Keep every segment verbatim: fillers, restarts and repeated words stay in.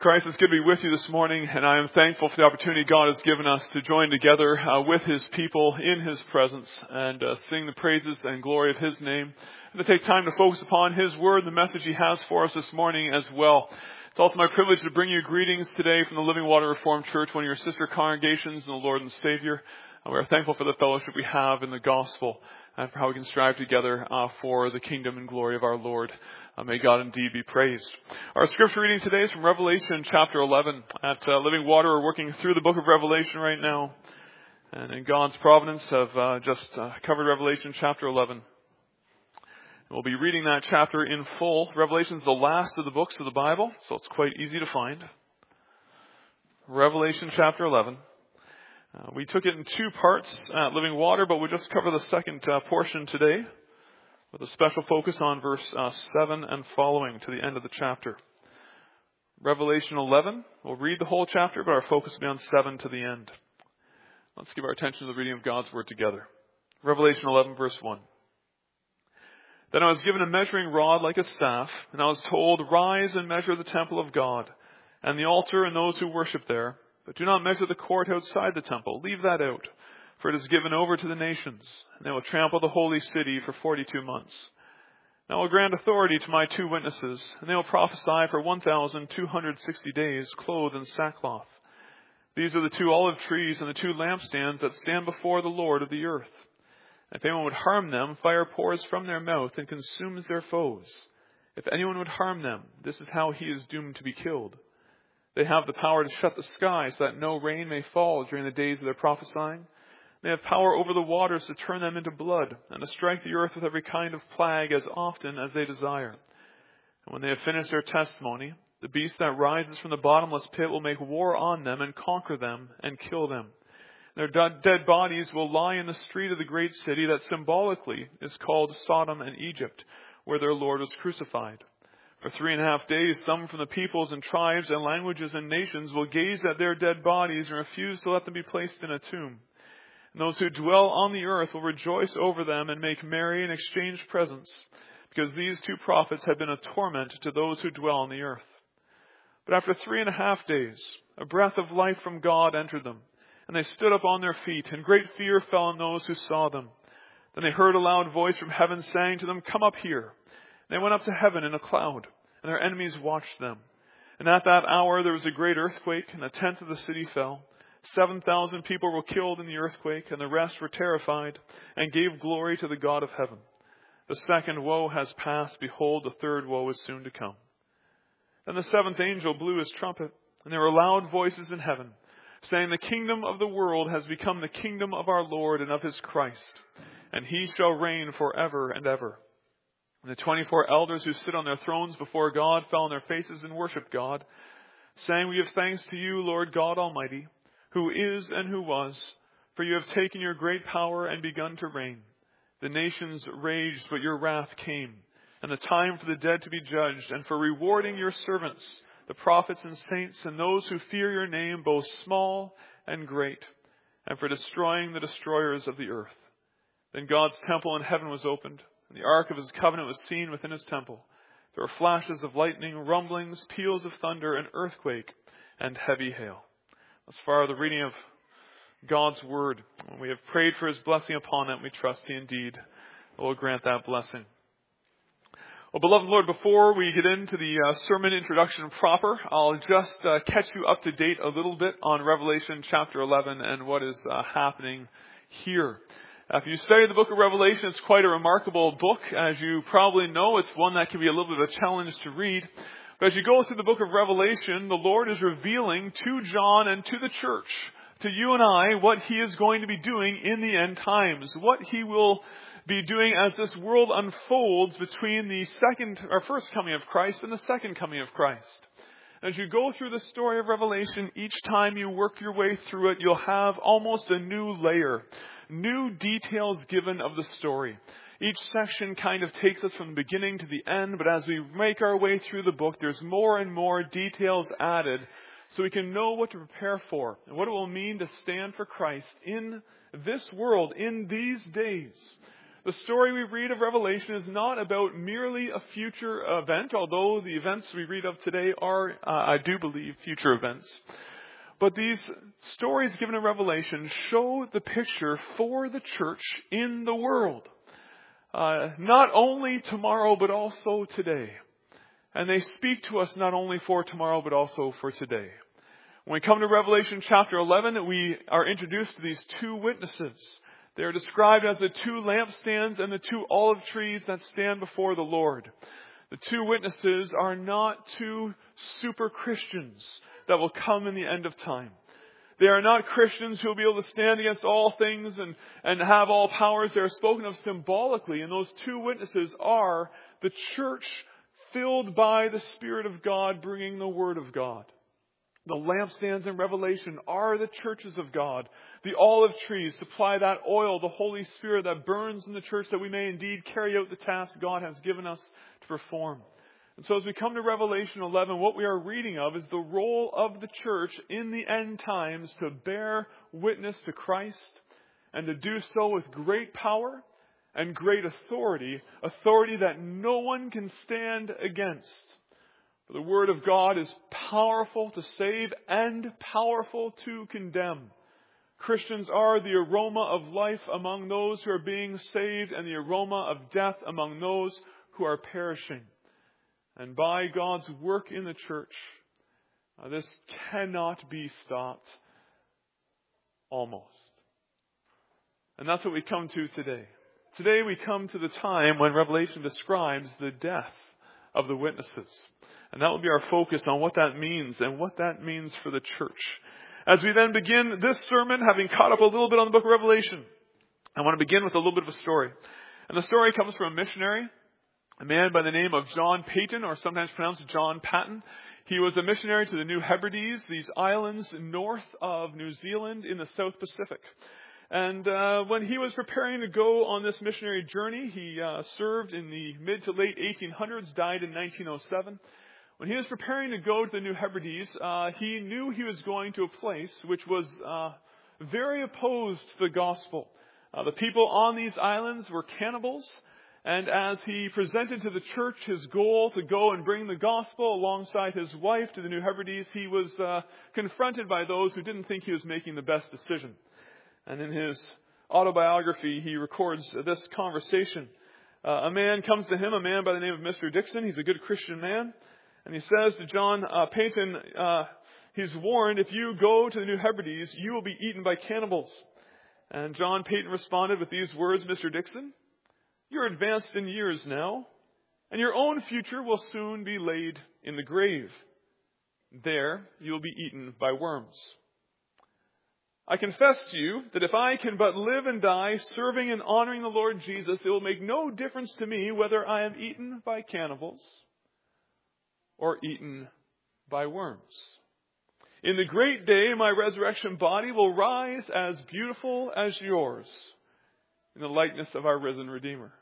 Christ, it's good to be with you this morning, and I am thankful for the opportunity God has given us to join together uh, with His people in His presence and uh, sing the praises and glory of His name, and to take time to focus upon His Word and the message He has for us this morning as well. It's also my privilege to bring you greetings today from the Living Water Reformed Church, one of your sister congregations in the Lord and Savior. And we are thankful for the fellowship we have in the gospel and for how we can strive together uh, for the kingdom and glory of our Lord. Uh, may God indeed be praised. Our scripture reading today is from Revelation chapter eleven. At uh, Living Water, we're working through the book of Revelation right now. And in God's providence, have uh, just uh, covered Revelation chapter eleven. We'll be reading that chapter in full. Revelation is the last of the books of the Bible, so it's quite easy to find. Revelation chapter eleven. Uh, we took it in two parts at Living Water, but we'll just cover the second uh, portion today with a special focus on verse uh, seven and following to the end of the chapter. Revelation eleven, we'll read the whole chapter, but our focus will be on seven to the end. Let's give our attention to the reading of God's Word together. Revelation eleven, verse one. Then I was given a measuring rod like a staff, and I was told, "Rise and measure the temple of God, and the altar and those who worship there. But do not measure the court outside the temple. Leave that out, for it is given over to the nations, and they will trample the holy city for forty-two months. And I will grant authority to my two witnesses, and they will prophesy for one thousand two hundred sixty days, clothed in sackcloth. These are the two olive trees and the two lampstands that stand before the Lord of the earth. If anyone would harm them, fire pours from their mouth and consumes their foes. If anyone would harm them, this is how he is doomed to be killed. They have the power to shut the sky so that no rain may fall during the days of their prophesying. They have power over the waters to turn them into blood and to strike the earth with every kind of plague as often as they desire. And when they have finished their testimony, the beast that rises from the bottomless pit will make war on them and conquer them and kill them. Their dead bodies will lie in the street of the great city that symbolically is called Sodom and Egypt, where their Lord was crucified. For three and a half days, some from the peoples and tribes and languages and nations will gaze at their dead bodies and refuse to let them be placed in a tomb. And those who dwell on the earth will rejoice over them and make merry and exchange presents, because these two prophets have been a torment to those who dwell on the earth. But after three and a half days, a breath of life from God entered them, and they stood up on their feet, and great fear fell on those who saw them. Then they heard a loud voice from heaven saying to them, "Come up here." They went up to heaven in a cloud, and their enemies watched them. And at that hour there was a great earthquake, and a tenth of the city fell. Seven thousand people were killed in the earthquake, and the rest were terrified, and gave glory to the God of heaven. The second woe has passed. Behold, the third woe is soon to come. Then the seventh angel blew his trumpet, and there were loud voices in heaven, saying, "The kingdom of the world has become the kingdom of our Lord and of His Christ, and He shall reign forever and ever." And the twenty-four elders who sit on their thrones before God fell on their faces and worshipped God, saying, "We give thanks to you, Lord God Almighty, who is and who was, for you have taken your great power and begun to reign. The nations raged, but your wrath came, and the time for the dead to be judged, and for rewarding your servants, the prophets and saints, and those who fear your name, both small and great, and for destroying the destroyers of the earth." Then God's temple in heaven was opened, and the ark of His covenant was seen within His temple. There were flashes of lightning, rumblings, peals of thunder, an earthquake, and heavy hail. As far as the reading of God's Word, we have prayed for His blessing upon it, and we trust He indeed will grant that blessing. Well, beloved Lord, before we get into the uh, sermon introduction proper, I'll just uh, catch you up to date a little bit on Revelation chapter eleven and what is uh, happening here. If you study the book of Revelation, it's quite a remarkable book. As you probably know, it's one that can be a little bit of a challenge to read. But as you go through the book of Revelation, the Lord is revealing to John and to the church, to you and I, what He is going to be doing in the end times, what He will be doing as this world unfolds between the second or first coming of Christ and the second coming of Christ. As you go through the story of Revelation, each time you work your way through it, you'll have almost a new layer, new details given of the story. Each section kind of takes us from the beginning to the end, but as we make our way through the book, there's more and more details added so we can know what to prepare for and what it will mean to stand for Christ in this world, in these days. The story we read of Revelation is not about merely a future event, although the events we read of today are, uh, I do believe, future events. But these stories given in Revelation show the picture for the church in the world. Uh, not only tomorrow, but also today. And they speak to us not only for tomorrow, but also for today. When we come to Revelation chapter eleven, we are introduced to these two witnesses. They are described as the two lampstands and the two olive trees that stand before the Lord. The two witnesses are not two super Christians that will come in the end of time. They are not Christians who will be able to stand against all things and, and have all powers. They are spoken of symbolically, and those two witnesses are the church filled by the Spirit of God, bringing the Word of God. The lampstands in Revelation are the churches of God. The olive trees supply that oil, the Holy Spirit that burns in the church, that we may indeed carry out the task God has given us to perform. And so as we come to Revelation eleven, what we are reading of is the role of the church in the end times to bear witness to Christ and to do so with great power and great authority, authority that no one can stand against. For the Word of God is powerful to save and powerful to condemn. Christians are the aroma of life among those who are being saved and the aroma of death among those who are perishing. And by God's work in the church, uh, this cannot be stopped. Almost. And that's what we come to today. Today we come to the time when Revelation describes the death of the witnesses. And that will be our focus on what that means and what that means for the church. As we then begin this sermon, having caught up a little bit on the book of Revelation, I want to begin with a little bit of a story. And the story comes from a missionary, a man by the name of John Paton, or sometimes pronounced John Paton. He was a missionary to the New Hebrides, these islands north of New Zealand in the South Pacific. And uh, when he was preparing to go on this missionary journey, he uh, served in the mid to late eighteen hundreds, died in nineteen oh seven. When he was preparing to go to the New Hebrides, uh, he knew he was going to a place which was uh, very opposed to the gospel. Uh, the people on these islands were cannibals. And as he presented to the church his goal to go and bring the gospel alongside his wife to the New Hebrides, he was uh, confronted by those who didn't think he was making the best decision. And in his autobiography, he records this conversation. Uh, a man comes to him, a man by the name of Mister Dixon. He's a good Christian man. And he says to John uh, Paton, uh, he's warned, if you go to the New Hebrides, you will be eaten by cannibals. And John Paton responded with these words, Mister Dixon, you're advanced in years now, and your own future will soon be laid in the grave. There you will be eaten by worms. I confess to you that if I can but live and die serving and honoring the Lord Jesus, it will make no difference to me whether I am eaten by cannibals or eaten by worms. In the great day, my resurrection body will rise as beautiful as yours in the likeness of our risen Redeemer.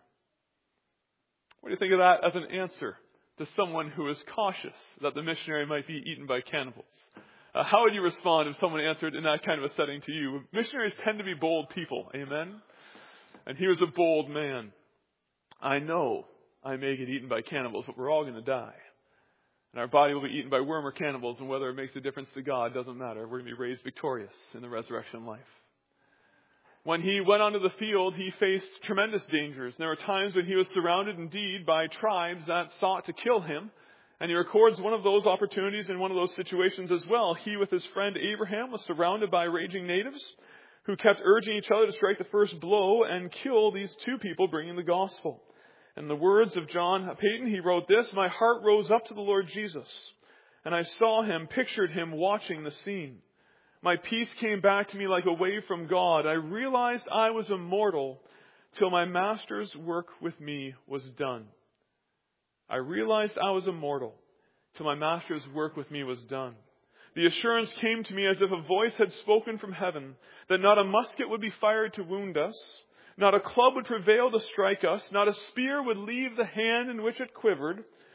What do you think of that as an answer to someone who is cautious that the missionary might be eaten by cannibals? Uh, how would you respond if someone answered in that kind of a setting to you? Missionaries tend to be bold people, amen? And he was a bold man. I know I may get eaten by cannibals, but we're all going to die. And our body will be eaten by worm or cannibals, and whether it makes a difference to God doesn't matter. We're going to be raised victorious in the resurrection life. When he went onto the field, he faced tremendous dangers. And there were times when he was surrounded indeed by tribes that sought to kill him. And he records one of those opportunities in one of those situations as well. He, with his friend Abraham, was surrounded by raging natives who kept urging each other to strike the first blow and kill these two people bringing the gospel. In the words of John Paton, he wrote this, my heart rose up to the Lord Jesus, and I saw him, pictured him watching the scene. My peace came back to me like a wave from God. I realized I was immortal till my master's work with me was done. I realized I was immortal till my master's work with me was done. The assurance came to me as if a voice had spoken from heaven that not a musket would be fired to wound us, not a club would prevail to strike us, not a spear would leave the hand in which it quivered,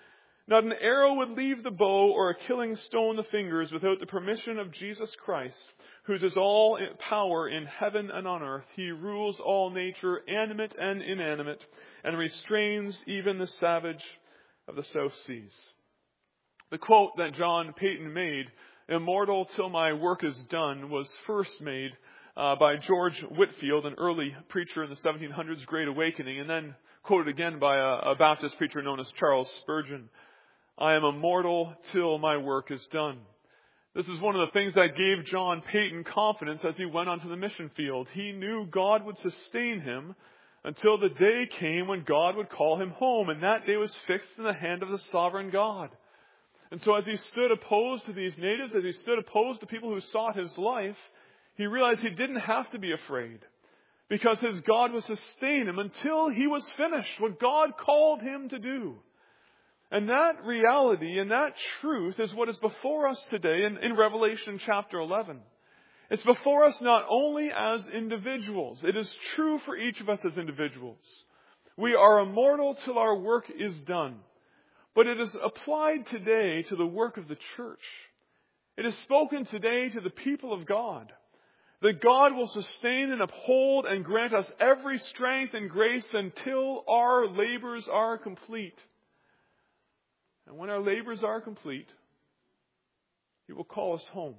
Not an arrow would leave the bow or a killing stone the fingers without the permission of Jesus Christ, whose is all power in heaven and on earth. He rules all nature, animate and inanimate, and restrains even the savage of the South Seas. The quote that John Paton made, "Immortal till my work is done," was first made uh, by George Whitefield, an early preacher in the seventeen hundreds, Great Awakening, and then quoted again by a, a Baptist preacher known as Charles Spurgeon. "I am immortal till my work is done." This is one of the things that gave John Paton confidence as he went onto the mission field. He knew God would sustain him until the day came when God would call him home, and that day was fixed in the hand of the sovereign God. And so as he stood opposed to these natives, as he stood opposed to people who sought his life, he realized he didn't have to be afraid, because his God would sustain him until he was finished what God called him to do. And that reality and that truth is what is before us today in, in Revelation chapter eleven. It's before us not only as individuals. It is true for each of us as individuals. We are immortal till our work is done. But it is applied today to the work of the church. It is spoken today to the people of God, that God will sustain and uphold and grant us every strength and grace until our labors are complete. And when our labors are complete, He will call us home.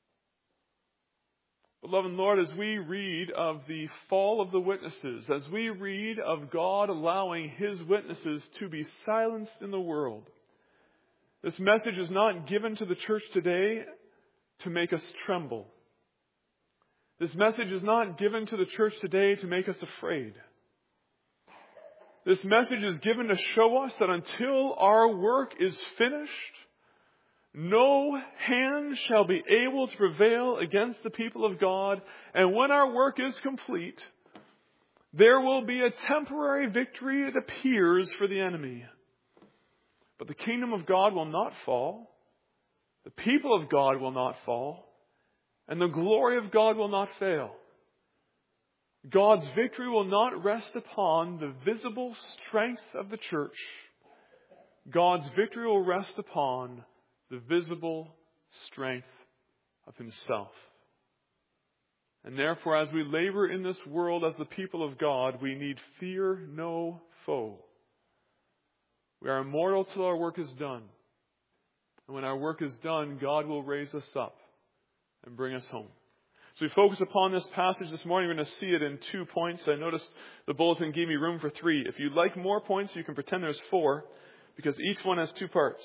Beloved Lord, as we read of the fall of the witnesses, as we read of God allowing His witnesses to be silenced in the world, this message is not given to the church today to make us tremble. This message is not given to the church today to make us afraid. This message is given to show us that until our work is finished, no hand shall be able to prevail against the people of God. And when our work is complete, there will be a temporary victory, it appears, for the enemy. But the kingdom of God will not fall. The people of God will not fall. And the glory of God will not fail. God's victory will not rest upon the visible strength of the church. God's victory will rest upon the visible strength of Himself. And therefore, as we labor in this world as the people of God, we need fear no foe. We are immortal till our work is done. And when our work is done, God will raise us up and bring us home. So we focus upon this passage this morning. We're going to see it in two points. I noticed the bulletin gave me room for three. If you'd like more points, you can pretend there's four, because each one has two parts.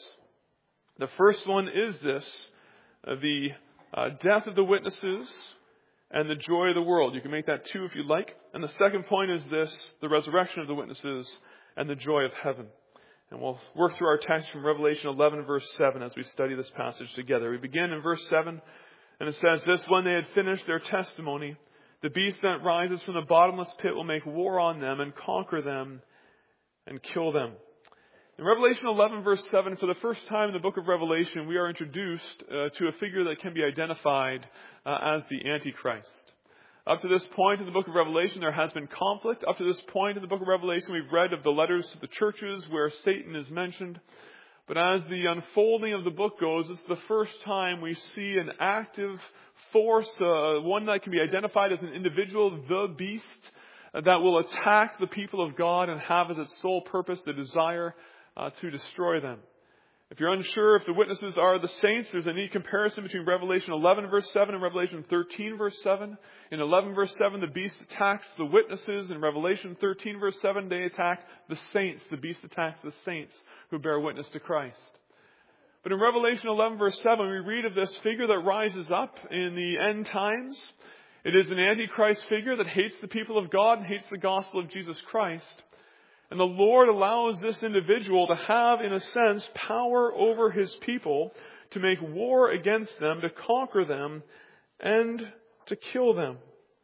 The first one is this, uh, the uh, death of the witnesses and the joy of the world. You can make that two if you'd like. And the second point is this, the resurrection of the witnesses and the joy of heaven. And we'll work through our text from Revelation eleven, verse seven, as we study this passage together. We begin in verse seven, and it says this: "When they had finished their testimony, the beast that rises from the bottomless pit will make war on them and conquer them and kill them." In Revelation eleven, verse seven, for the first time in the book of Revelation, we are introduced uh, to a figure that can be identified uh, as the Antichrist. Up to this point in the book of Revelation, there has been conflict. Up to this point in the book of Revelation, we've read of the letters to the churches where Satan is mentioned. But as the unfolding of the book goes, it's the first time we see an active force, uh, one that can be identified as an individual, the beast, uh, that will attack the people of God and have as its sole purpose the desire uh, to destroy them. If you're unsure if the witnesses are the saints, there's a neat comparison between Revelation eleven, verse seven and Revelation thirteen, verse seven. In eleven, verse seven, the beast attacks the witnesses. In Revelation thirteen, verse seven, they attack the saints. The beast attacks the saints who bear witness to Christ. But in Revelation eleven, verse seven, we read of this figure that rises up in the end times. It is an Antichrist figure that hates the people of God and hates the gospel of Jesus Christ. And the Lord allows this individual to have, in a sense, power over His people, to make war against them, to conquer them, and to kill them.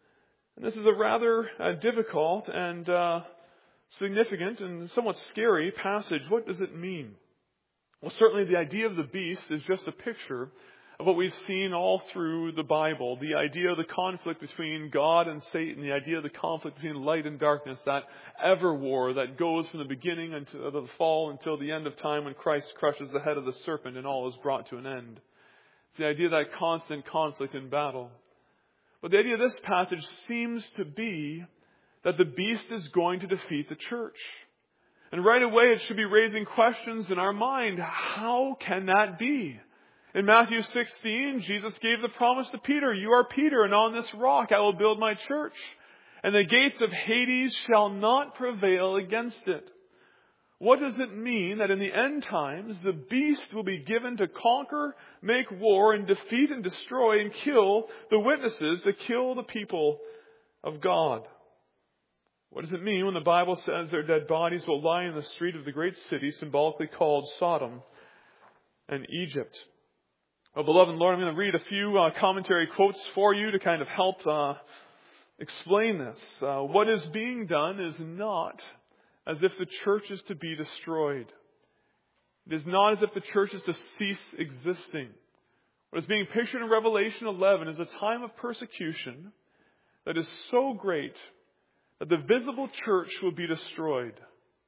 And this is a rather uh, difficult and uh, significant and somewhat scary passage. What does it mean? Well, certainly the idea of the beast is just a picture of what we've seen all through the Bible, the idea of the conflict between God and Satan, the idea of the conflict between light and darkness, that ever war that goes from the beginning until the fall until the end of time when Christ crushes the head of the serpent and all is brought to an end. It's the idea of that constant conflict and battle. But the idea of this passage seems to be that the beast is going to defeat the church. And right away it should be raising questions in our mind. How can that be? In Matthew sixteen, Jesus gave the promise to Peter, "You are Peter, and on this rock I will build my church, and the gates of Hades shall not prevail against it." What does it mean that in the end times, the beast will be given to conquer, make war, and defeat and destroy and kill the witnesses, to kill the people of God? What does it mean when the Bible says their dead bodies will lie in the street of the great city, symbolically called Sodom and Egypt? Well, beloved Lord, I'm going to read a few uh, commentary quotes for you to kind of help uh, explain this. Uh, what is being done is not as if the church is to be destroyed. It is not as if the church is to cease existing. What is being pictured in Revelation eleven is a time of persecution that is so great that the visible church will be destroyed.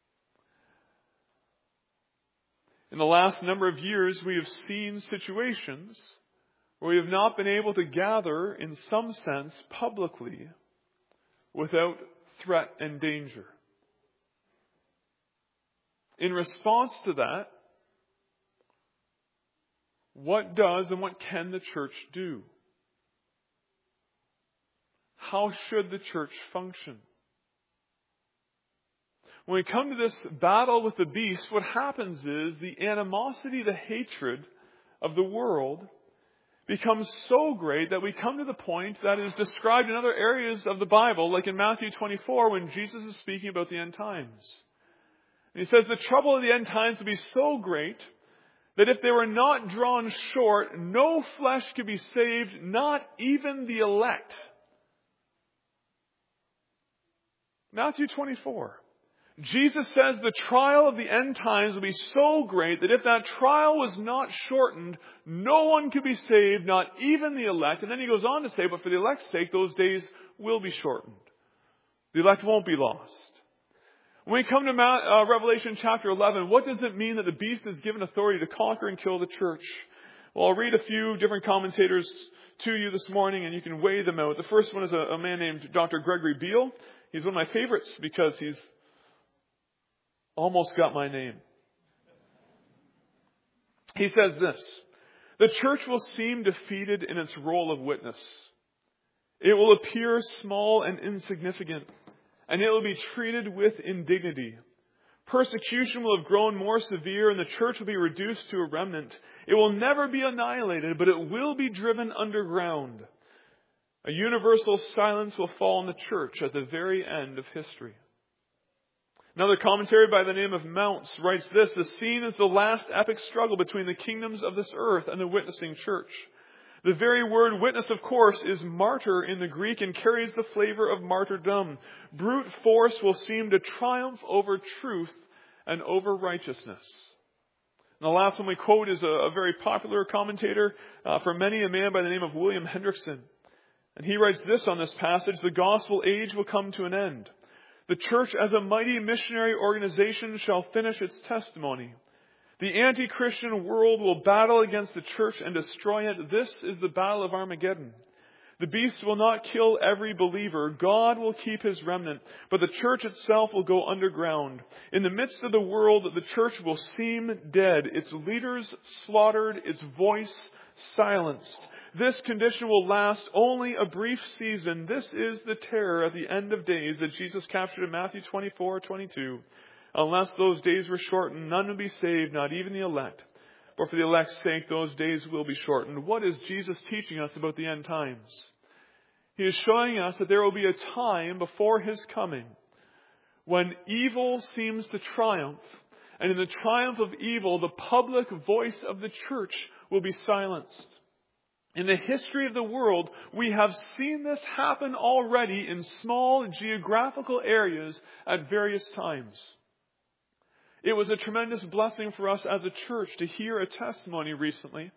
In the last number of years, we have seen situations where we have not been able to gather, in some sense, publicly without threat and danger. In response to that, what does and what can the church do? How should the church function? When we come to this battle with the beast, what happens is the animosity, the hatred of the world becomes so great that we come to the point that is described in other areas of the Bible, like in Matthew twenty-four, when Jesus is speaking about the end times. And he says the trouble of the end times will be so great that if they were not drawn short, no flesh could be saved, not even the elect. Matthew twenty-four. Jesus says the trial of the end times will be so great that if that trial was not shortened, no one could be saved, not even the elect. And then he goes on to say, but for the elect's sake, those days will be shortened. The elect won't be lost. When we come to Mount, uh, Revelation chapter eleven, what does it mean that the beast is given authority to conquer and kill the church? Well, I'll read a few different commentators to you this morning, and you can weigh them out. The first one is a, a man named Doctor Gregory Beale. He's one of my favorites because he's almost got my name. He says this: the church will seem defeated in its role of witness. It will appear small and insignificant, and it will be treated with indignity. Persecution will have grown more severe, and the church will be reduced to a remnant. It will never be annihilated, but it will be driven underground. A universal silence will fall on the church at the very end of history. Another commentary by the name of Mounts writes this: the scene is the last epic struggle between the kingdoms of this earth and the witnessing church. The very word witness, of course, is martyr in the Greek and carries the flavor of martyrdom. Brute force will seem to triumph over truth and over righteousness. And the last one we quote is a, a very popular commentator uh, for many, a man by the name of William Hendrickson. And he writes this on this passage: the gospel age will come to an end. The church as a mighty missionary organization shall finish its testimony. The anti-Christian world will battle against the church and destroy it. This is the battle of Armageddon. The beast will not kill every believer. God will keep his remnant, but the church itself will go underground. In the midst of the world, the church will seem dead, its leaders slaughtered, its voice silenced. This condition will last only a brief season. This is the terror at the end of days that Jesus captured in Matthew twenty-four twenty-two. Unless those days were shortened, none will be saved, not even the elect. But for the elect's sake, those days will be shortened. What is Jesus teaching us about the end times? He is showing us that there will be a time before his coming when evil seems to triumph. And in the triumph of evil, the public voice of the church will be silenced. In the history of the world, we have seen this happen already in small geographical areas at various times. It was a tremendous blessing for us as a church to hear a testimony recently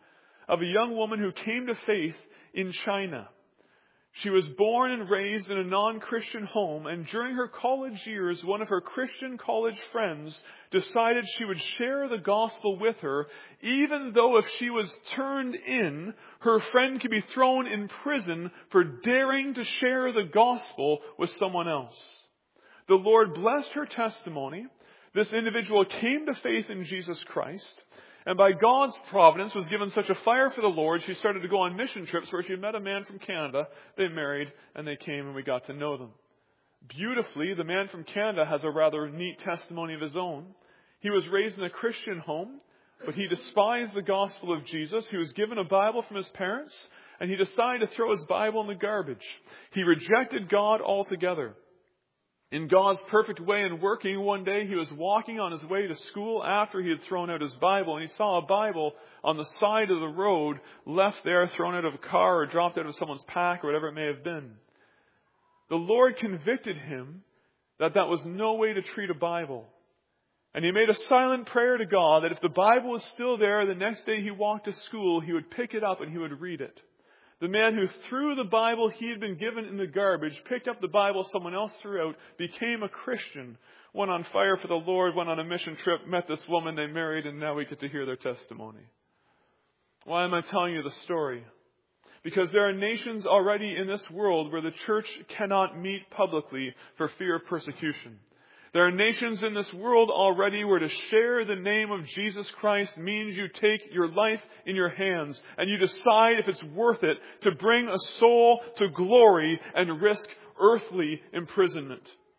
of a young woman who came to faith in China. She was born and raised in a non-Christian home, and during her college years, one of her Christian college friends decided she would share the gospel with her, even though if she was turned in, her friend could be thrown in prison for daring to share the gospel with someone else. The Lord blessed her testimony. This individual came to faith in Jesus Christ, and by God's providence was given such a fire for the Lord, she started to go on mission trips where she met a man from Canada. They married, and they came, and we got to know them. Beautifully, the man from Canada has a rather neat testimony of his own. He was raised in a Christian home, but he despised the gospel of Jesus. He was given a Bible from his parents, and he decided to throw his Bible in the garbage. He rejected God altogether. In God's perfect way and working, one day he was walking on his way to school after he had thrown out his Bible, and he saw a Bible on the side of the road, left there, thrown out of a car or dropped out of someone's pack or whatever it may have been. The Lord convicted him that that was no way to treat a Bible. And he made a silent prayer to God that if the Bible was still there, the next day he walked to school, he would pick it up and he would read it. The man who threw the Bible he had been given in the garbage, picked up the Bible someone else threw out, became a Christian, went on fire for the Lord, went on a mission trip, met this woman, they married, and now we get to hear their testimony. Why am I telling you the story? Because there are nations already in this world where the church cannot meet publicly for fear of persecution. There are nations in this world already where to share the name of Jesus Christ means you take your life in your hands and you decide if it's worth it to bring a soul to glory and risk earthly imprisonment.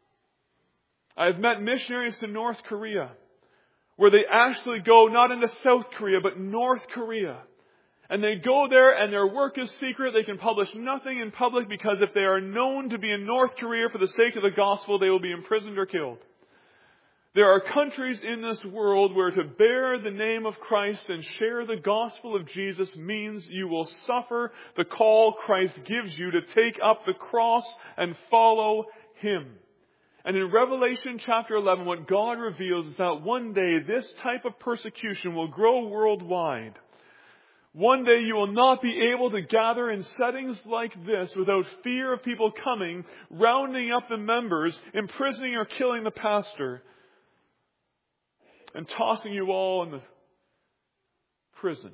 I've met missionaries to North Korea where they actually go not into South Korea but North Korea. And they go there and their work is secret. They can publish nothing in public because if they are known to be in North Korea for the sake of the gospel, they will be imprisoned or killed. There are countries in this world where to bear the name of Christ and share the gospel of Jesus means you will suffer the call Christ gives you to take up the cross and follow Him. And in Revelation chapter eleven, what God reveals is that one day this type of persecution will grow worldwide. One day you will not be able to gather in settings like this without fear of people coming, rounding up the members, imprisoning or killing the pastor, and tossing you all in the prison.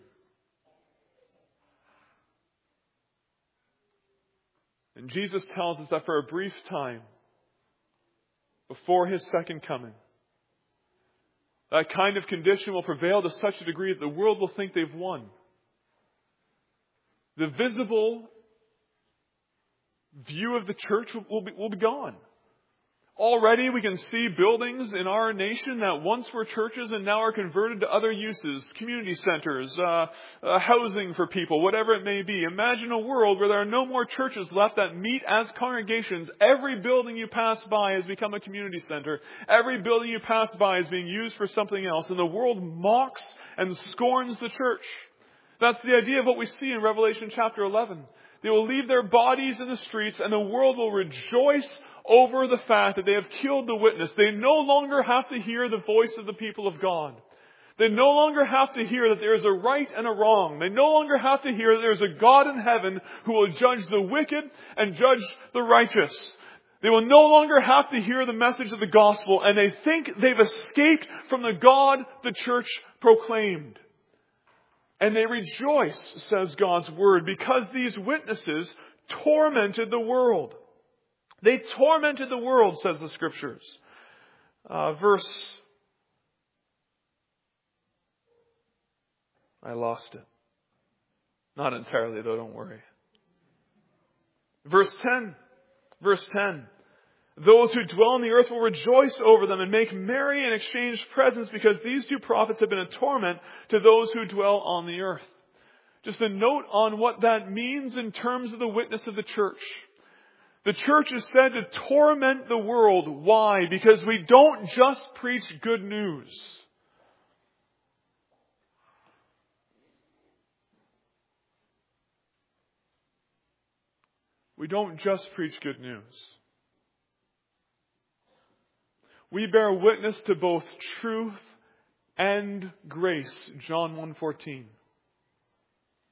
And Jesus tells us that for a brief time, before His second coming, that kind of condition will prevail to such a degree that the world will think they've won. The visible view of the church will be, will be gone. Already we can see buildings in our nation that once were churches and now are converted to other uses, community centers, uh, uh, housing for people, whatever it may be. Imagine a world where there are no more churches left that meet as congregations. Every building you pass by has become a community center. Every building you pass by is being used for something else. And the world mocks and scorns the church. That's the idea of what we see in Revelation chapter eleven. They will leave their bodies in the streets and the world will rejoice over the fact that they have killed the witness. They no longer have to hear the voice of the people of God. They no longer have to hear that there is a right and a wrong. They no longer have to hear that there is a God in heaven who will judge the wicked and judge the righteous. They will no longer have to hear the message of the gospel, and they think they've escaped from the God the church proclaimed. And they rejoice, says God's word, because these witnesses tormented the world. They tormented the world, says the scriptures. Uh, verse... I lost it. Not entirely, though, don't worry. Verse ten. Verse ten. Those who dwell on the earth will rejoice over them and make merry and exchange presents because these two prophets have been a torment to those who dwell on the earth. Just a note on what that means in terms of the witness of the church. The church is said to torment the world. Why? Because we don't just preach good news. We don't just preach good news. We bear witness to both truth and grace, John one fourteen.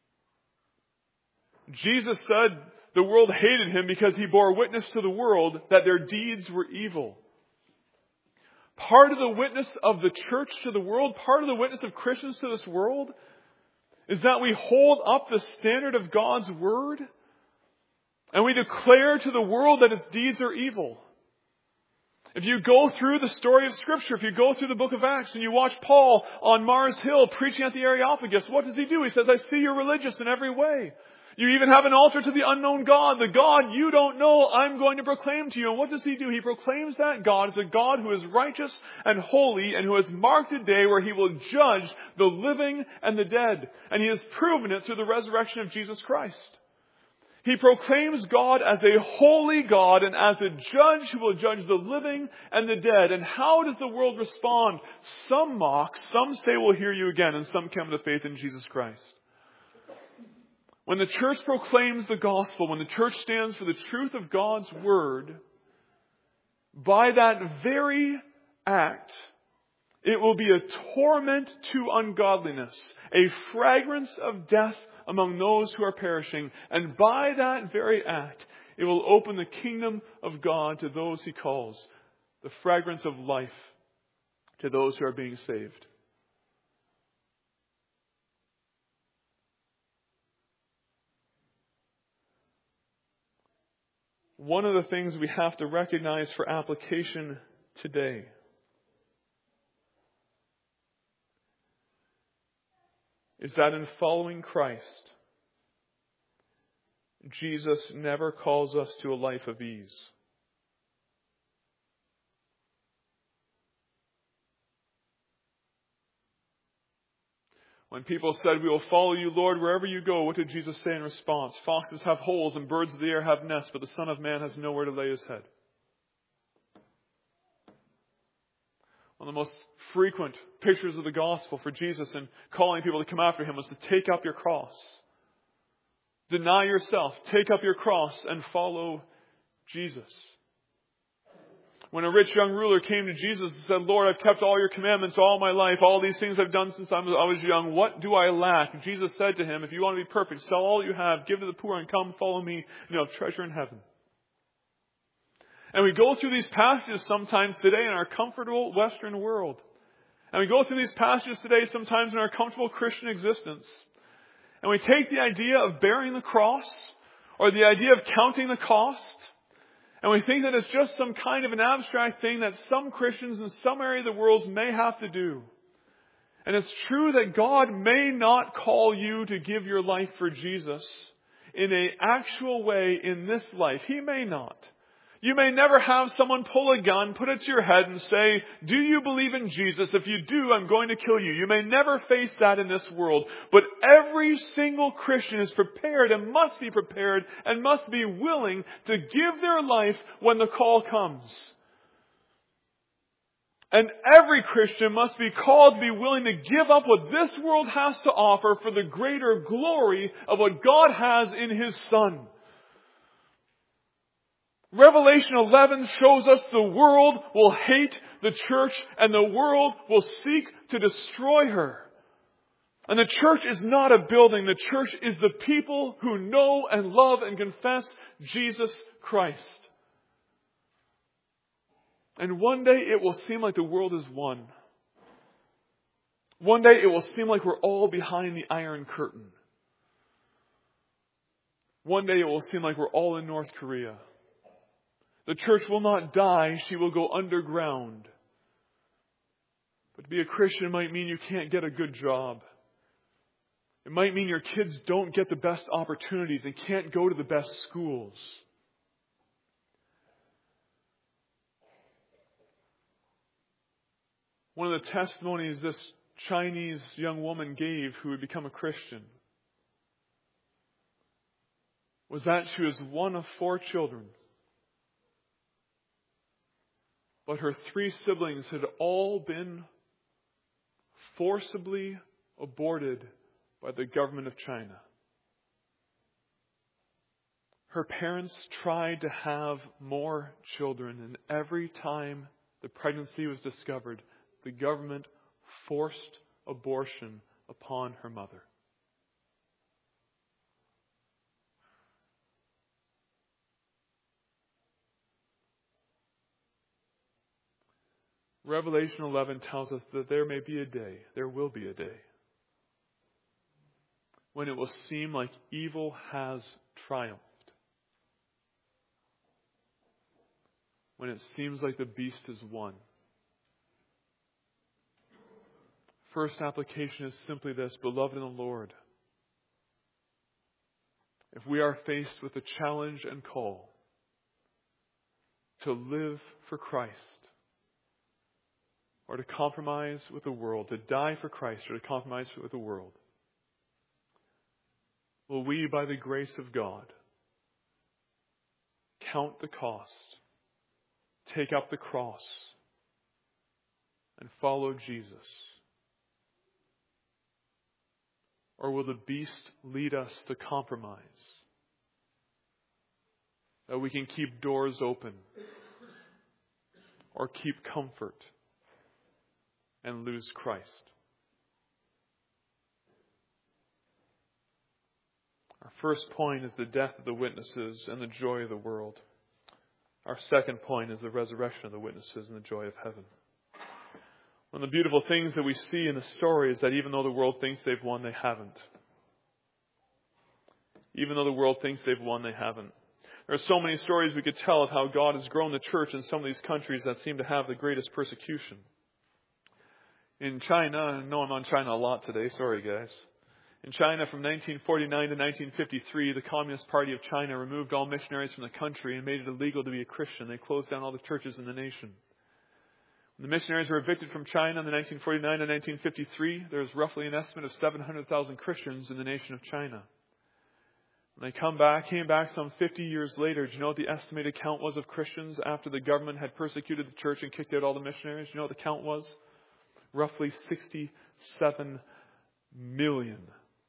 Jesus said the world hated him because he bore witness to the world that their deeds were evil. Part of the witness of the church to the world, part of the witness of Christians to this world, is that we hold up the standard of God's Word and we declare to the world that its deeds are evil. If you go through the story of Scripture, if you go through the book of Acts and you watch Paul on Mars Hill preaching at the Areopagus, what does he do? He says, I see you're religious in every way. You even have an altar to the unknown God, the God you don't know, I'm going to proclaim to you. And what does he do? He proclaims that God is a God who is righteous and holy and who has marked a day where he will judge the living and the dead. And he has proven it through the resurrection of Jesus Christ. He proclaims God as a holy God and as a judge who will judge the living and the dead. And how does the world respond? Some mock, some say we'll hear you again, and some come to faith in Jesus Christ. When the church proclaims the gospel, when the church stands for the truth of God's Word, by that very act, it will be a torment to ungodliness, a fragrance of death among those who are perishing. And by that very act, it will open the kingdom of God to those he calls, the fragrance of life to those who are being saved. One of the things we have to recognize for application today is that in following Christ, Jesus never calls us to a life of ease. When people said, we will follow you, Lord, wherever you go, what did Jesus say in response? Foxes have holes and birds of the air have nests, but the Son of Man has nowhere to lay his head. One of the most frequent pictures of the gospel for Jesus in calling people to come after him was to take up your cross. Deny yourself, take up your cross and follow Jesus. When a rich young ruler came to Jesus and said, Lord, I've kept all your commandments all my life. All these things I've done since I was young. What do I lack? And Jesus said to him, if you want to be perfect, sell all you have, give to the poor, and come follow me, and you'll have treasure in heaven. And we go through these passages sometimes today in our comfortable Western world. And we go through these passages today sometimes in our comfortable Christian existence. And we take the idea of bearing the cross, or the idea of counting the cost, and we think that it's just some kind of an abstract thing that some Christians in some area of the world may have to do. And it's true that God may not call you to give your life for Jesus in an actual way in this life. He may not. You may never have someone pull a gun, put it to your head and say, do you believe in Jesus? If you do, I'm going to kill you. You may never face that in this world. But every single Christian is prepared and must be prepared and must be willing to give their life when the call comes. And every Christian must be called to be willing to give up what this world has to offer for the greater glory of what God has in His Son. Revelation eleven shows us the world will hate the church and the world will seek to destroy her. And the church is not a building. The church is the people who know and love and confess Jesus Christ. And one day it will seem like the world is won. One day it will seem like we're all behind the Iron Curtain. One day it will seem like we're all in North Korea. The church will not die, she will go underground. But to be a Christian might mean you can't get a good job. It might mean your kids don't get the best opportunities and can't go to the best schools. One of the testimonies this Chinese young woman gave who had become a Christian was that she was one of four children. But her three siblings had all been forcibly aborted by the government of China. Her parents tried to have more children, and every time the pregnancy was discovered, the government forced abortion upon her mother. Revelation eleven tells us that there may be a day, there will be a day, when it will seem like evil has triumphed. When it seems like the beast is won. First application is simply this, beloved in the Lord. If we are faced with the challenge and call to live for Christ, or to compromise with the world, to die for Christ or to compromise with the world, will we, by the grace of God, count the cost, take up the cross, and follow Jesus? Or will the beast lead us to compromise? That we can keep doors open or keep comfort and lose Christ. Our first point is the death of the witnesses and the joy of the world. Our second point is the resurrection of the witnesses and the joy of heaven. One of the beautiful things that we see in the story is that even though the world thinks they've won, they haven't. Even though the world thinks they've won, they haven't. There are so many stories we could tell of how God has grown the church in some of these countries that seem to have the greatest persecution. In China, I know I'm on China a lot today, sorry guys. In China from nineteen forty-nine to nineteen fifty-three, the Communist Party of China removed all missionaries from the country and made it illegal to be a Christian. They closed down all the churches in the nation. When the missionaries were evicted from China in the nineteen forty-nine to nineteen fifty-three, there was roughly an estimate of seven hundred thousand Christians in the nation of China. When they come back, came back some fifty years later, do you know what the estimated count was of Christians after the government had persecuted the church and kicked out all the missionaries? Do you know what the count was? Roughly sixty-seven million.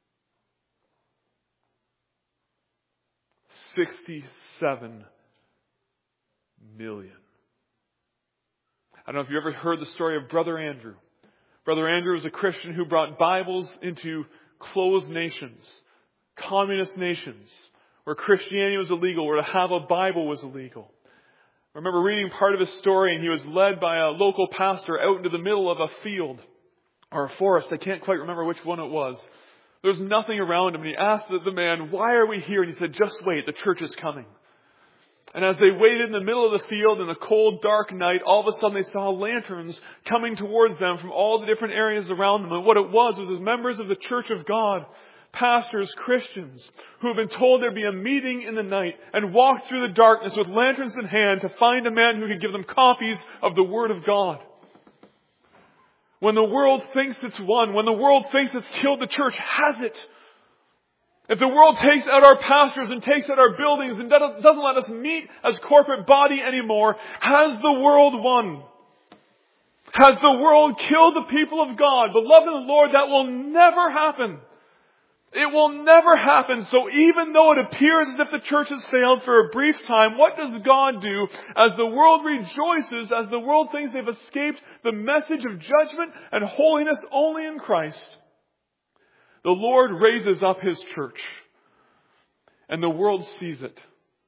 sixty-seven million. I don't know if you've ever heard the story of Brother Andrew. Brother Andrew was a Christian who brought Bibles into closed nations, communist nations, where Christianity was illegal, where to have a Bible was illegal. I remember reading part of his story, and he was led by a local pastor out into the middle of a field or a forest. I can't quite remember which one it was. There was nothing around him, and he asked the man, "Why are we here?" And he said, "Just wait, the church is coming." And as they waited in the middle of the field in a cold, dark night, all of a sudden they saw lanterns coming towards them from all the different areas around them. And what it was was the members of the Church of God, pastors, Christians, who had been told there'd be a meeting in the night and walked through the darkness with lanterns in hand to find a man who could give them copies of the Word of God. When the world thinks it's won, when the world thinks it's killed, the church has it. If the world takes out our pastors and takes out our buildings and doesn't let us meet as corporate body anymore, has the world won? Has the world killed the people of God? Beloved in the Lord, that will never happen. It will never happen. So even though it appears as if the church has failed for a brief time, what does God do as the world rejoices, as the world thinks they've escaped the message of judgment and holiness only in Christ? The Lord raises up His church, and the world sees it.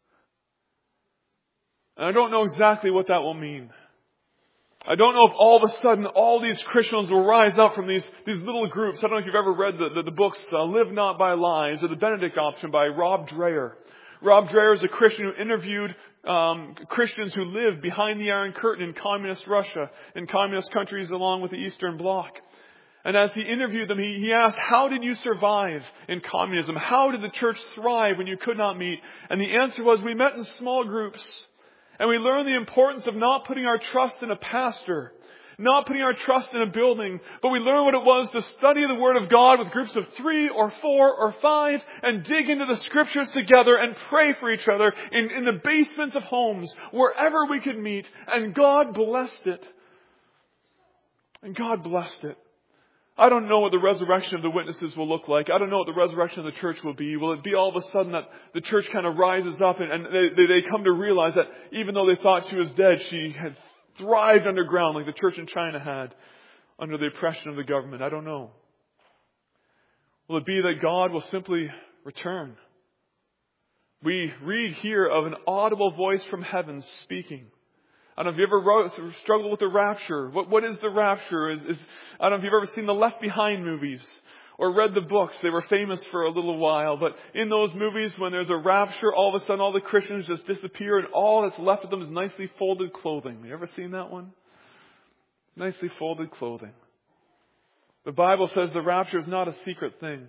And I don't know exactly what that will mean. I don't know if all of a sudden all these Christians will rise up from these, these little groups. I don't know if you've ever read the, the, the books uh, Live Not by Lies or The Benedict Option by Rob Dreher. Rob Dreher is a Christian who interviewed um, Christians who lived behind the Iron Curtain in communist Russia, in communist countries along with the Eastern Bloc. And as he interviewed them, he, he asked, how did you survive in communism? How did the church thrive when you could not meet? And the answer was, we met in small groups. And we learned the importance of not putting our trust in a pastor, not putting our trust in a building, but we learned what it was to study the Word of God with groups of three or four or five and dig into the Scriptures together and pray for each other in, in the basements of homes, wherever we could meet. And God blessed it. And God blessed it. I don't know what the resurrection of the witnesses will look like. I don't know what the resurrection of the church will be. Will it be all of a sudden that the church kind of rises up and, and they, they, they come to realize that even though they thought she was dead, she had thrived underground like the church in China had under the oppression of the government? I don't know. Will it be that God will simply return? We read here of an audible voice from heaven speaking. I don't know if you ever wrote, struggled with the rapture. What, what is the rapture? Is, is, I don't know if you've ever seen the Left Behind movies or read the books. They were famous for a little while. But in those movies, when there's a rapture, all of a sudden all the Christians just disappear and all that's left of them is nicely folded clothing. You ever seen that one? Nicely folded clothing. The Bible says the rapture is not a secret thing.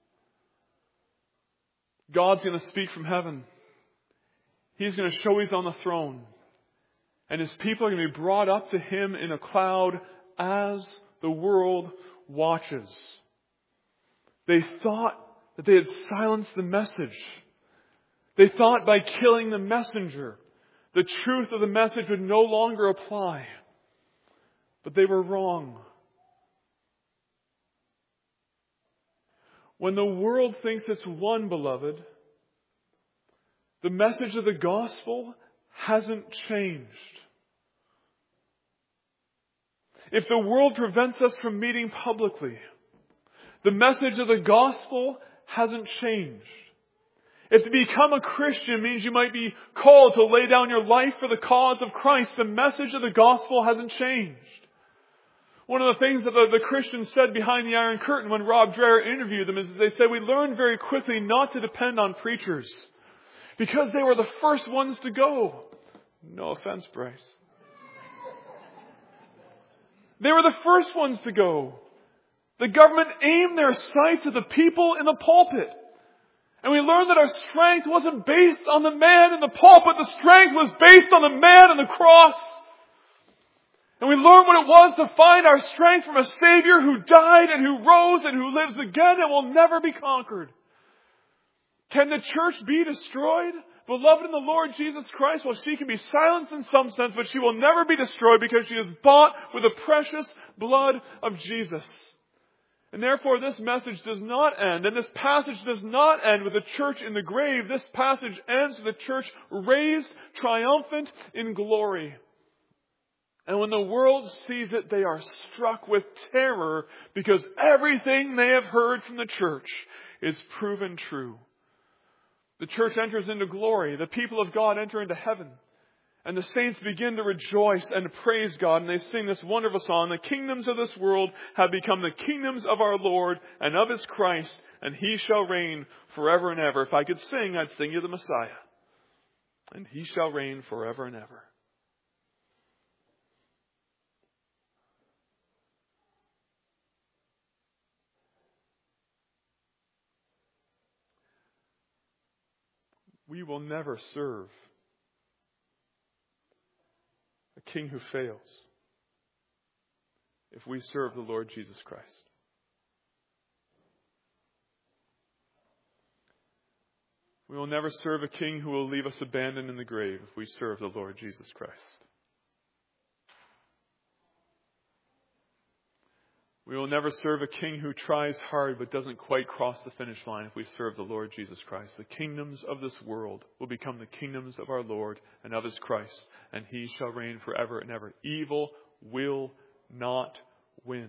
God's going to speak from heaven. He's going to show He's on the throne. And His people are going to be brought up to Him in a cloud as the world watches. They thought that they had silenced the message. They thought by killing the messenger, the truth of the message would no longer apply. But they were wrong. When the world thinks it's won, beloved, the message of the gospel hasn't changed. If the world prevents us from meeting publicly, the message of the gospel hasn't changed. If to become a Christian means you might be called to lay down your life for the cause of Christ, the message of the gospel hasn't changed. One of the things that the, the Christians said behind the Iron Curtain when Rob Dreher interviewed them is they said, we learned very quickly not to depend on preachers because they were the first ones to go. No offense, Bryce. They were the first ones to go. The government aimed their sights at the people in the pulpit. And we learned that our strength wasn't based on the man in the pulpit. The strength was based on the man on the cross. And we learned what it was to find our strength from a Savior who died and who rose and who lives again and will never be conquered. Can the church be destroyed? Beloved in the Lord Jesus Christ, well, she can be silenced in some sense, but she will never be destroyed because she is bought with the precious blood of Jesus. And therefore, this message does not end, and this passage does not end with the church in the grave. This passage ends with the church raised triumphant in glory. And when the world sees it, they are struck with terror because everything they have heard from the church is proven true. The church enters into glory. The people of God enter into heaven. And the saints begin to rejoice and praise God. And they sing this wonderful song. The kingdoms of this world have become the kingdoms of our Lord and of His Christ. And He shall reign forever and ever. If I could sing, I'd sing you the Messiah. And He shall reign forever and ever. We will never serve a king who fails if we serve the Lord Jesus Christ. We will never serve a king who will leave us abandoned in the grave if we serve the Lord Jesus Christ. We will never serve a king who tries hard but doesn't quite cross the finish line if we serve the Lord Jesus Christ. The kingdoms of this world will become the kingdoms of our Lord and of His Christ, and He shall reign forever and ever. Evil will not win.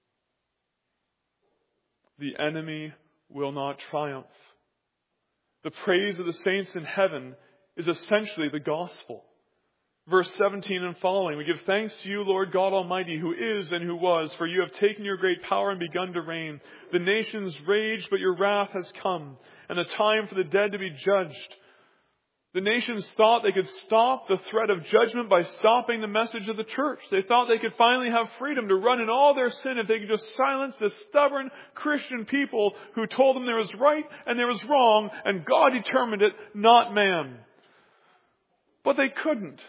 The enemy will not triumph. The praise of the saints in heaven is essentially the gospel. Verse seventeen and following, we give thanks to you, Lord God Almighty, who is and who was, for you have taken your great power and begun to reign. The nations rage, but your wrath has come, and the time for the dead to be judged. The nations thought they could stop the threat of judgment by stopping the message of the church. They thought they could finally have freedom to run in all their sin if they could just silence the stubborn Christian people who told them there was right and there was wrong, and God determined it, not man. But they couldn't.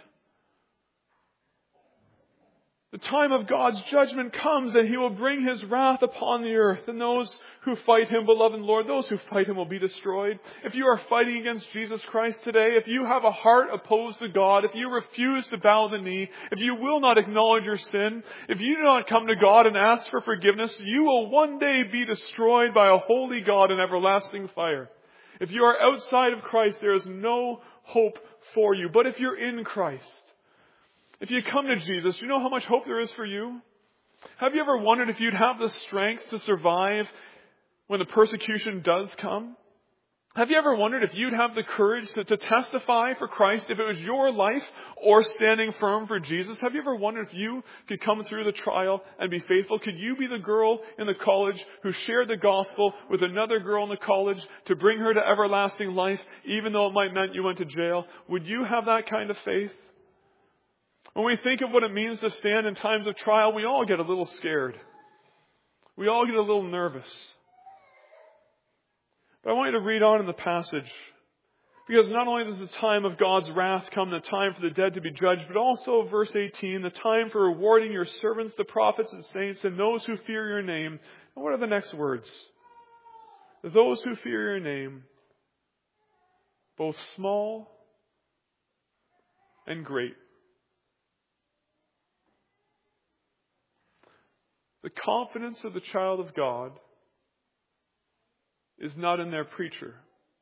The time of God's judgment comes and He will bring His wrath upon the earth. And those who fight Him, beloved Lord, those who fight Him will be destroyed. If you are fighting against Jesus Christ today, if you have a heart opposed to God, if you refuse to bow the knee, if you will not acknowledge your sin, if you do not come to God and ask for forgiveness, you will one day be destroyed by a holy God in everlasting fire. If you are outside of Christ, there is no hope for you. But if you're in Christ, if you come to Jesus, you know how much hope there is for you? Have you ever wondered if you'd have the strength to survive when the persecution does come? Have you ever wondered if you'd have the courage to, to testify for Christ if it was your life or standing firm for Jesus? Have you ever wondered if you could come through the trial and be faithful? Could you be the girl in the college who shared the gospel with another girl in the college to bring her to everlasting life, even though it might mean you went to jail? Would you have that kind of faith? When we think of what it means to stand in times of trial, we all get a little scared. We all get a little nervous. But I want you to read on in the passage, because not only does the time of God's wrath come, the time for the dead to be judged, but also, verse eighteen, the time for rewarding your servants, the prophets and saints, and those who fear your name. And what are the next words? Those who fear your name, both small and great. The confidence of the child of God is not in their preacher.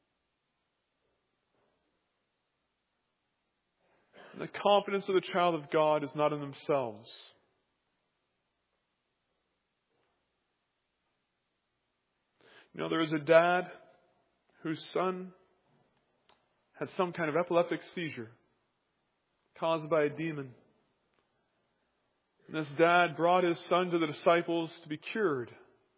The confidence of the child of God is not in themselves. You know, there was a dad whose son had some kind of epileptic seizure caused by a demon. And this dad brought his son to the disciples to be cured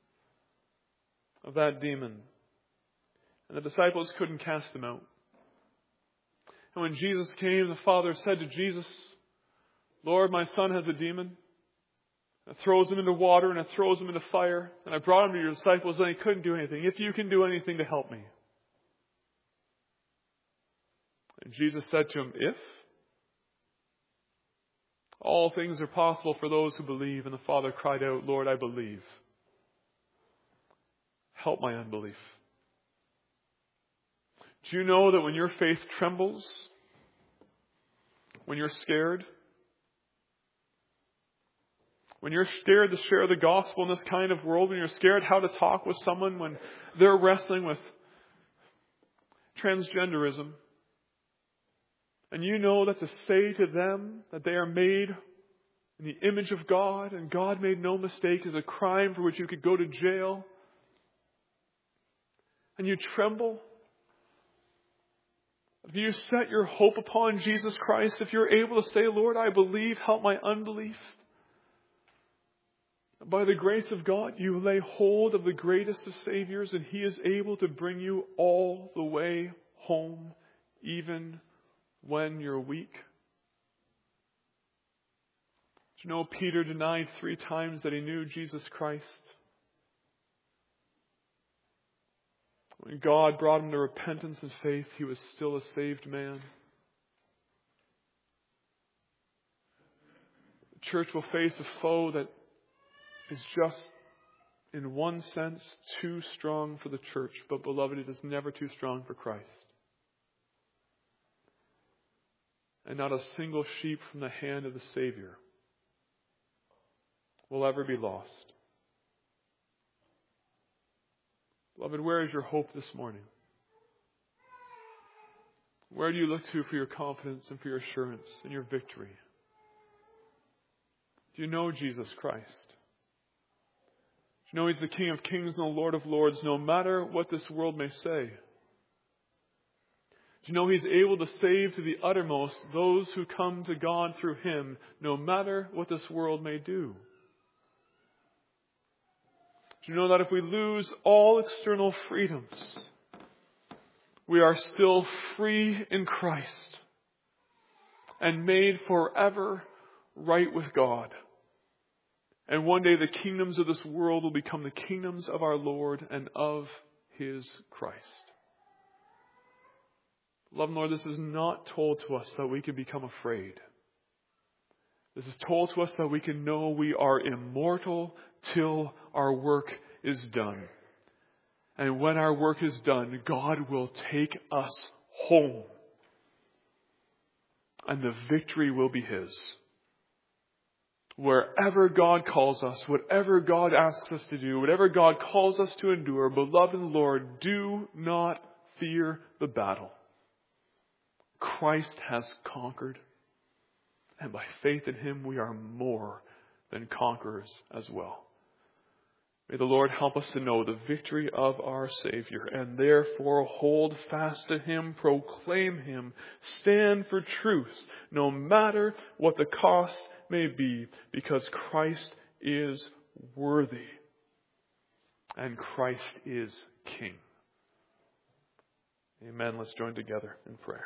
of that demon. And the disciples couldn't cast him out. And when Jesus came, the father said to Jesus, Lord, my son has a demon. It throws him into water and it throws him into fire. And I brought him to your disciples and he couldn't do anything. If you can do anything to help me. And Jesus said to him, if? All things are possible for those who believe. And the father cried out, Lord, I believe. Help my unbelief. Do you know that when your faith trembles, when you're scared, when you're scared to share the gospel in this kind of world, when you're scared how to talk with someone when they're wrestling with transgenderism, and you know that to say to them that they are made in the image of God and God made no mistake is a crime for which you could go to jail, and you tremble. If you set your hope upon Jesus Christ, if you're able to say, Lord, I believe, help my unbelief. By the grace of God, you lay hold of the greatest of Saviors, and He is able to bring you all the way home, even when you're weak. Do you know Peter denied three times that he knew Jesus Christ? When God brought him to repentance and faith, he was still a saved man. The church will face a foe that is just, in one sense, too strong for the church. But beloved, it is never too strong for Christ. And not a single sheep from the hand of the Savior will ever be lost. Beloved, where is your hope this morning? Where do you look to for your confidence and for your assurance and your victory? Do you know Jesus Christ? Do you know He's the King of Kings and the Lord of Lords, no matter what this world may say? Do you know He's able to save to the uttermost those who come to God through Him, no matter what this world may do? Do you know that if we lose all external freedoms, we are still free in Christ and made forever right with God? And one day the kingdoms of this world will become the kingdoms of our Lord and of His Christ. Beloved Lord, this is not told to us that we can become afraid. This is told to us that we can know we are immortal till our work is done. And when our work is done, God will take us home. And the victory will be His. Wherever God calls us, whatever God asks us to do, whatever God calls us to endure, beloved Lord, do not fear the battle. Christ has conquered. And by faith in Him, we are more than conquerors as well. May the Lord help us to know the victory of our Savior, and therefore hold fast to Him, proclaim Him, stand for truth, no matter what the cost may be, because Christ is worthy, and Christ is King. Amen. Let's join together in prayer.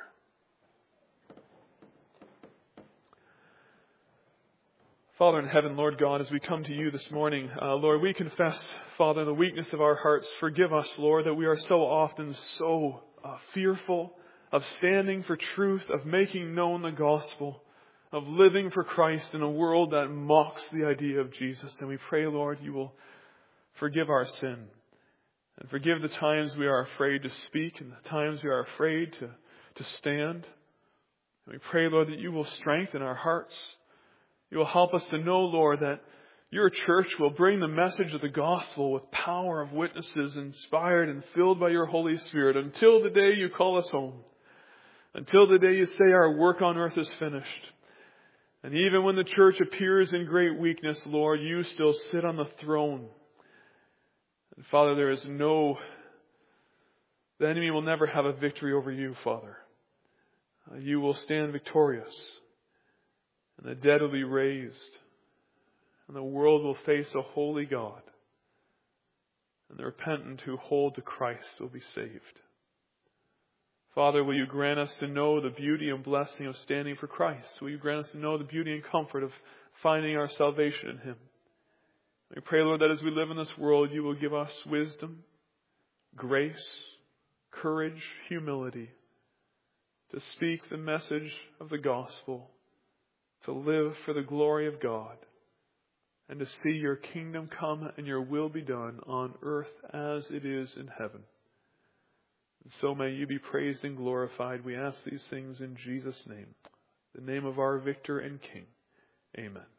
Father in heaven, Lord God, as we come to you this morning, uh, Lord, we confess, Father, the weakness of our hearts. Forgive us, Lord, that we are so often so uh, fearful of standing for truth, of making known the gospel, of living for Christ in a world that mocks the idea of Jesus. And we pray, Lord, you will forgive our sin and forgive the times we are afraid to speak and the times we are afraid to, to stand. And we pray, Lord, that you will strengthen our hearts. You will help us to know, Lord, that your church will bring the message of the gospel with power of witnesses, inspired and filled by your Holy Spirit, until the day you call us home, until the day you say our work on earth is finished. And even when the church appears in great weakness, Lord, you still sit on the throne. And Father, there is no, the enemy will never have a victory over you, Father. Uh, you will stand victorious. And the dead will be raised. And the world will face a holy God. And the repentant who hold to Christ will be saved. Father, will you grant us to know the beauty and blessing of standing for Christ? Will you grant us to know the beauty and comfort of finding our salvation in Him? We pray, Lord, that as we live in this world, you will give us wisdom, grace, courage, humility to speak the message of the gospel, to live for the glory of God, and to see your kingdom come and your will be done on earth as it is in heaven. And so may you be praised and glorified. We ask these things in Jesus' name, the name of our Victor and King. Amen.